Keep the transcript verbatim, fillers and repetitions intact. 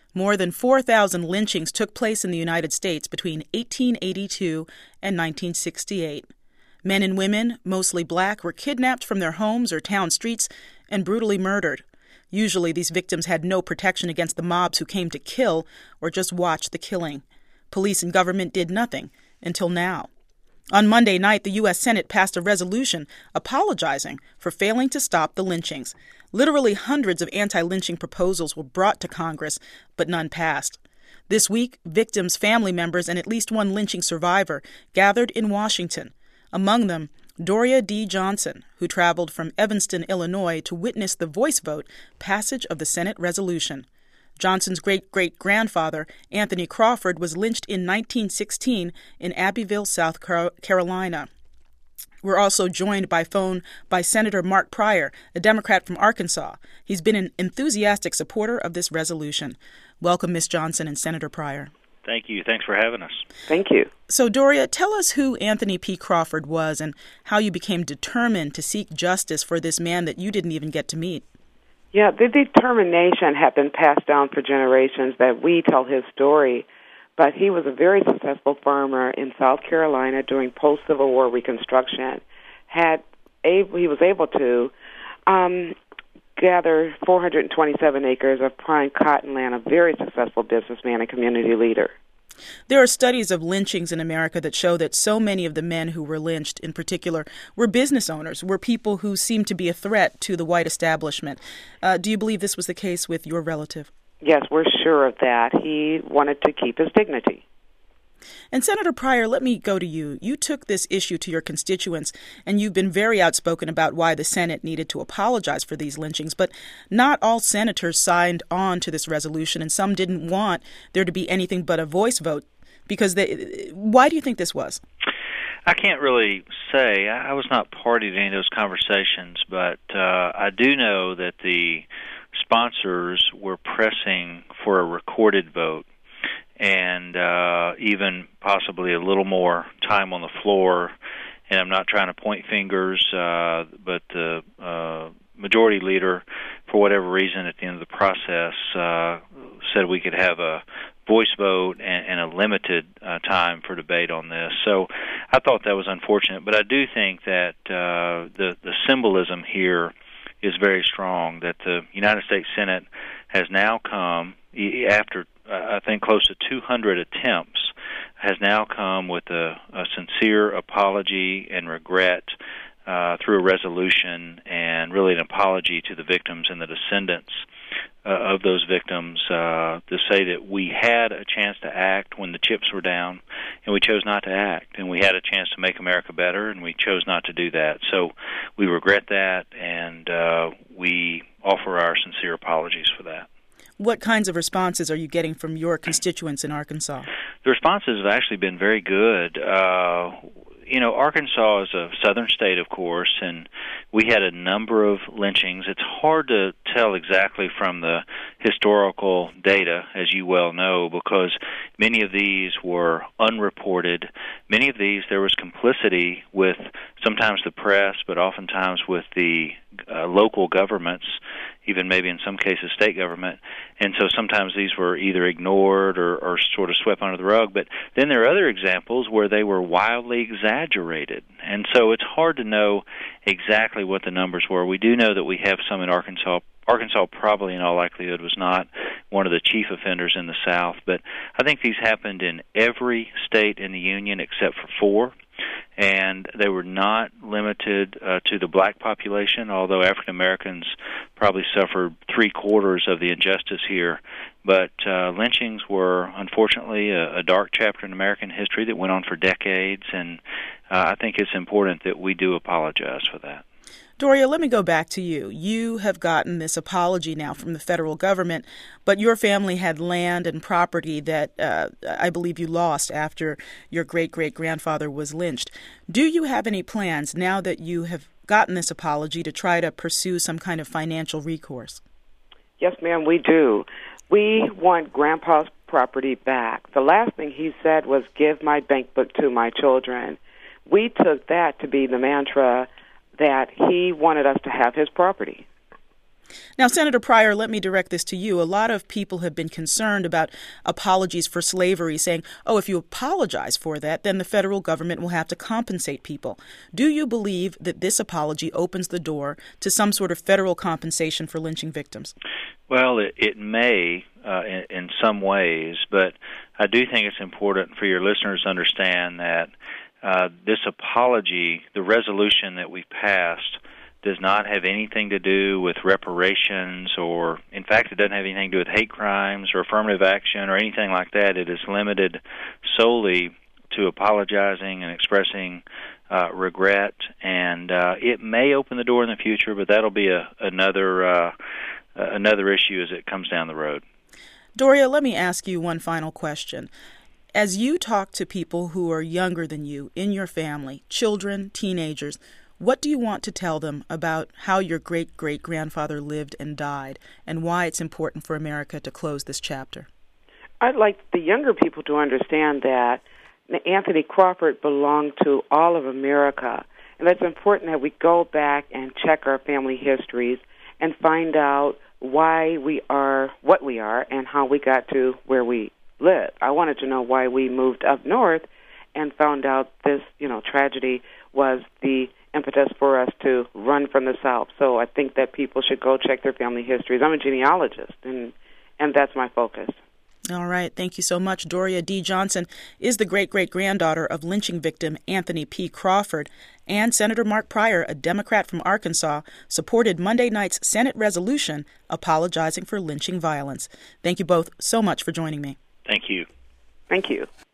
More than four thousand lynchings took place in the United States between eighteen eighty-two and nineteen sixty-eight. Men and women, mostly black, were kidnapped from their homes or town streets and brutally murdered. Usually these victims had no protection against the mobs who came to kill or just watch the killing. Police and government did nothing until now. On Monday night, the U S Senate passed a resolution apologizing for failing to stop the lynchings. Literally hundreds of anti-lynching proposals were brought to Congress, but none passed. This week, victims, family members, and at least one lynching survivor gathered in Washington. Among them, Doria D. Johnson, who traveled from Evanston, Illinois, to witness the voice vote passage of the Senate resolution. Johnson's great-great-grandfather, Anthony Crawford, was lynched in nineteen sixteen in Abbeville, South Carolina. We're also joined by phone by Senator Mark Pryor, a Democrat from Arkansas. He's been an enthusiastic supporter of this resolution. Welcome, Miz Johnson and Senator Pryor. Thank you. Thanks for having us. Thank you. So, Doria, tell us who Anthony P. Crawford was and how you became determined to seek justice for this man that you didn't even get to meet. Yeah, the determination had been passed down for generations that we tell his story, but he was a very successful farmer in South Carolina during post-Civil War Reconstruction. Had able, he was able to um, gather four hundred twenty-seven acres of prime cotton land, a very successful businessman and community leader. There are studies of lynchings in America that show that so many of the men who were lynched, in particular, were business owners, were people who seemed to be a threat to the white establishment. Uh, do you believe this was the case with your relative? Yes, we're sure of that. He wanted to keep his dignity. And Senator Pryor, let me go to you. You took this issue to your constituents, and you've been very outspoken about why the Senate needed to apologize for these lynchings. But not all senators signed on to this resolution, and some didn't want there to be anything but a voice vote. Because they, why do you think this was? I can't really say. I was not party to any of those conversations, but uh, I do know that the sponsors were pressing for a recorded vote, and uh, even possibly a little more time on the floor. And I'm not trying to point fingers, uh, but the uh, majority leader, for whatever reason, at the end of the process, uh, said we could have a voice vote and, and a limited uh, time for debate on this. So I thought that was unfortunate, but I do think that uh, the, the symbolism here is very strong, that the United States Senate has now come, after I think close to two hundred attempts, has now come with a, a sincere apology and regret uh, through a resolution, and really an apology to the victims and the descendants uh, of those victims, uh, to say that we had a chance to act when the chips were down, and we chose not to act, and we had a chance to make America better, and we chose not to do that. So we regret that, and uh, we offer our sincere apologies for that. What kinds of responses are you getting from your constituents in Arkansas? The responses have actually been very good. Uh, you know, Arkansas is a southern state, of course, and we had a number of lynchings. It's hard to tell exactly from the historical data, as you well know, because many of these were unreported. Many of these, there was complicity with sometimes the press, but oftentimes with the uh, local governments, even maybe in some cases state government. And so sometimes these were either ignored or, or sort of swept under the rug. But then there are other examples where they were wildly exaggerated. And so it's hard to know exactly what the numbers were. We do know that we have some in Arkansas. Arkansas probably in all likelihood was not one of the chief offenders in the South. But I think these happened in every state in the Union except for four. And they were not limited uh, to the black population, although African Americans probably suffered three-quarters of the injustice here. But uh, lynchings were, unfortunately, a, a dark chapter in American history that went on for decades, and uh, I think it's important that we do apologize for that. Doria, let me go back to you. You have gotten this apology now from the federal government, but your family had land and property that uh, I believe you lost after your great-great-grandfather was lynched. Do you have any plans now that you have gotten this apology to try to pursue some kind of financial recourse? Yes, ma'am, we do. We want Grandpa's property back. The last thing he said was, give my bank book to my children. We took that to be the mantra that he wanted us to have his property. Now, Senator Pryor, let me direct this to you. A lot of people have been concerned about apologies for slavery, saying, oh, if you apologize for that, then the federal government will have to compensate people. Do you believe that this apology opens the door to some sort of federal compensation for lynching victims? Well, it, it may uh, in, in some ways, but I do think it's important for your listeners to understand that uh, this apology, the resolution that we passed, does not have anything to do with reparations, or, in fact, it doesn't have anything to do with hate crimes or affirmative action or anything like that. It is limited solely to apologizing and expressing uh, regret, and uh, it may open the door in the future, but that'll be a, another uh, another issue as it comes down the road. Doria, let me ask you one final question. As you talk to people who are younger than you in your family, children, teenagers, what do you want to tell them about how your great-great-grandfather lived and died, and why it's important for America to close this chapter? I'd like the younger people to understand that Anthony Crawford belonged to all of America, and it's important that we go back and check our family histories and find out why we are what we are and how we got to where we live. I wanted to know why we moved up north and found out this, you know, tragedy was the impetus for us to run from the South. So I think that people should go check their family histories. I'm a genealogist, and and that's my focus. All right. Thank you so much. Doria D. Johnson is the great-great-granddaughter of lynching victim Anthony P. Crawford. And Senator Mark Pryor, a Democrat from Arkansas, supported Monday night's Senate resolution apologizing for lynching violence. Thank you both so much for joining me. Thank you. Thank you.